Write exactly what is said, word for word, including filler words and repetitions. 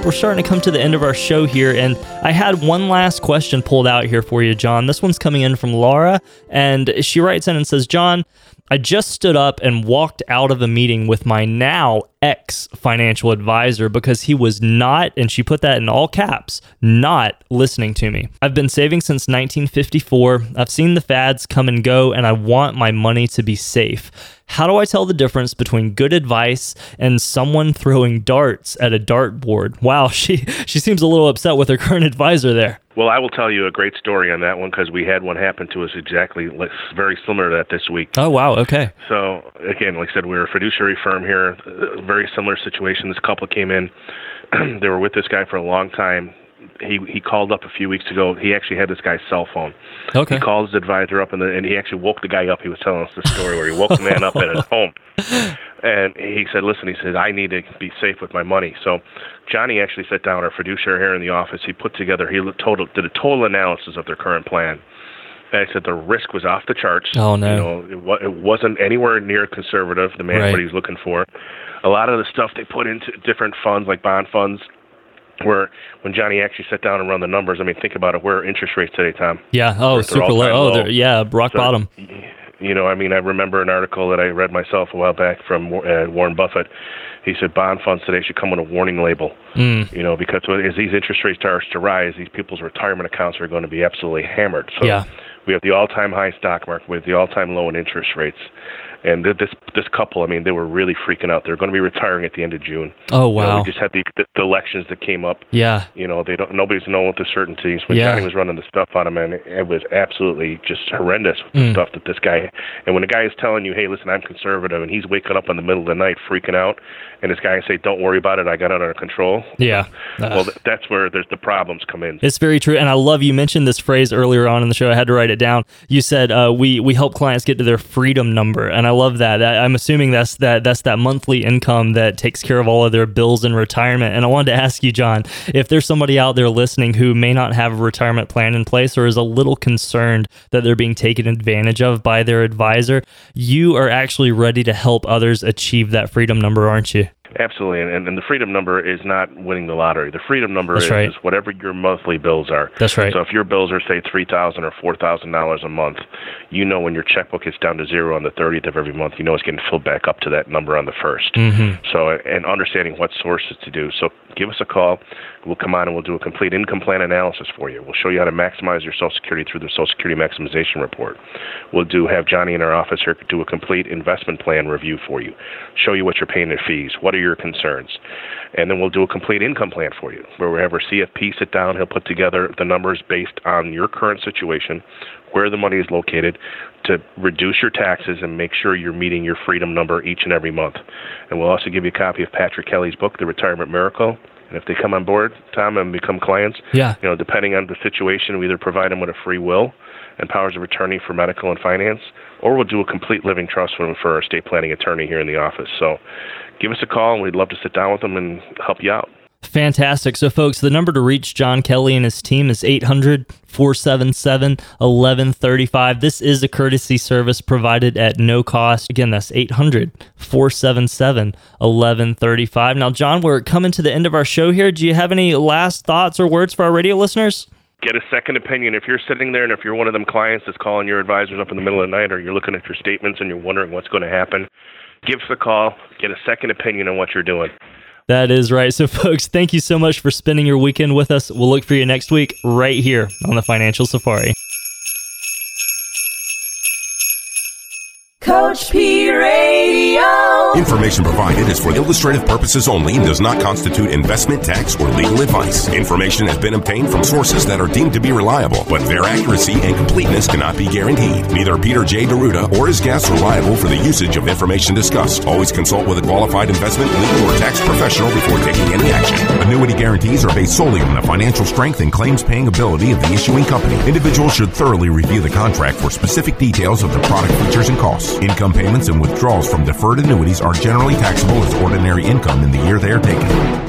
we're starting to come to the end of our show here, and I had one last question pulled out here for you, John. This one's coming in from Laura, and she writes in and says, John, I just stood up and walked out of a meeting with my now ex-financial advisor because he was not, and she put that in all caps, not listening to me. I've been saving since nineteen fifty-four. I've seen the fads come and go, and I want my money to be safe. How do I tell the difference between good advice and someone throwing darts at a dartboard? Wow, she, she seems a little upset with her current advisor there. Well, I will tell you a great story on that one because we had one happen to us exactly very similar to that this week. Oh, wow. Okay. So, again, like I said, we're a fiduciary firm here. A very similar situation. This couple came in. They were with this guy for a long time. He he called up a few weeks ago. He actually had this guy's cell phone. Okay. He called his advisor up, and, the, and he actually woke the guy up. He was telling us the story where he woke the man up at his home. And he said, listen, he said, I need to be safe with my money. So Johnny actually sat down, our fiduciary here in the office. He put together, he total, did a total analysis of their current plan. And I said the risk was off the charts. Oh, no. You know, it, wa- it wasn't anywhere near conservative, the man, Right. what he was looking for. A lot of the stuff they put into different funds, like bond funds, where when Johnny actually sat down and run the numbers, I mean, think about it. Where are interest rates today, Tom? Yeah. Oh, They're super all-time low. Oh, low. they're- yeah, rock So, bottom. You know, I mean, I remember an article that I read myself a while back from uh, Warren Buffett. He said bond funds today should come with a warning label, Mm. you know, because as these interest rates start to rise, these people's retirement accounts are going to be absolutely hammered. So Yeah. we have the all-time high stock market, we have the all-time low in interest rates. And th- this this couple, I mean, they were really freaking out. They're going to be retiring at the end of June. Oh, You know, wow. we just had the, the, the elections that came up. Yeah. You know, they don't. Nobody's known with the certainties. When Yeah. Johnny was running the stuff on him, and it, it was absolutely just horrendous with the Mm. stuff that this guy. And when the guy is telling you, "Hey, listen, I'm conservative," and he's waking up in the middle of the night freaking out, and this guy say, "Don't worry about it. I got it under control." Yeah. Well, Uh, th- that's where there's the problems come in. It's very true. And I love you mentioned this phrase earlier on in the show. I had to write it down. You said uh, we we help clients get to their freedom number. And I love that. I, I'm assuming that's that that's that monthly income that takes care of all of their bills in retirement. And I wanted to ask you, John, if there's somebody out there listening who may not have a retirement plan in place or is a little concerned that they're being taken advantage of by their advisor, you are actually ready to help others achieve that freedom number, aren't you? Absolutely, and, and the freedom number is not winning the lottery. The freedom number That's is, right. is whatever your monthly bills are. That's right. So if your bills are, say, three thousand dollars or four thousand dollars a month, you know when your checkbook is down to zero on the thirtieth of every month, you know it's getting filled back up to that number on the first. Mm-hmm. So, and understanding what sources to do. So give us a call. We'll come on and we'll do a complete income plan analysis for you. We'll show you how to maximize your Social Security through the Social Security Maximization Report. We'll do have Johnny in our office here do a complete investment plan review for you. Show you what you're paying in fees. What are your concerns? And then we'll do a complete income plan for you, where we have our C F P sit down. He'll put together the numbers based on your current situation, where the money is located, to reduce your taxes and make sure you're meeting your freedom number each and every month. And we'll also give you a copy of Patrick Kelly's book, The Retirement Miracle. And if they come on board, Tom, and become clients, Yeah. you know, depending on the situation, we either provide them with a free will and powers of attorney for medical and finance, or we'll do a complete living trust for them for our estate planning attorney here in the office. So give us a call, and we'd love to sit down with them and help you out. Fantastic. So, folks, the number to reach John Kelly and his team is eight hundred, four seven seven, one one three five. This is a courtesy service provided at no cost. Again, that's eight hundred, four seven seven, one one three five. Now, John, we're coming to the end of our show here. Do you have any last thoughts or words for our radio listeners? Get a second opinion. If you're sitting there and if you're one of them clients that's calling your advisors up in the middle of the night, or you're looking at your statements and you're wondering what's going to happen, give us a call. Get a second opinion on what you're doing. That is right. So, folks, thank you so much for spending your weekend with us. We'll look for you next week right here on the Financial Safari. Coach P Radio. Information provided is for illustrative purposes only and does not constitute investment, tax, or legal advice. Information has been obtained from sources that are deemed to be reliable, but their accuracy and completeness cannot be guaranteed. Neither Peter J. Deruta or his guests are liable for the usage of information discussed. Always consult with a qualified investment, legal, or tax professional before taking any action. Annuity guarantees are based solely on the financial strength and claims-paying ability of the issuing company. Individuals should thoroughly review the contract for specific details of the product features and costs. Income payments and withdrawals from deferred annuities are generally taxable as ordinary income in the year they are taken.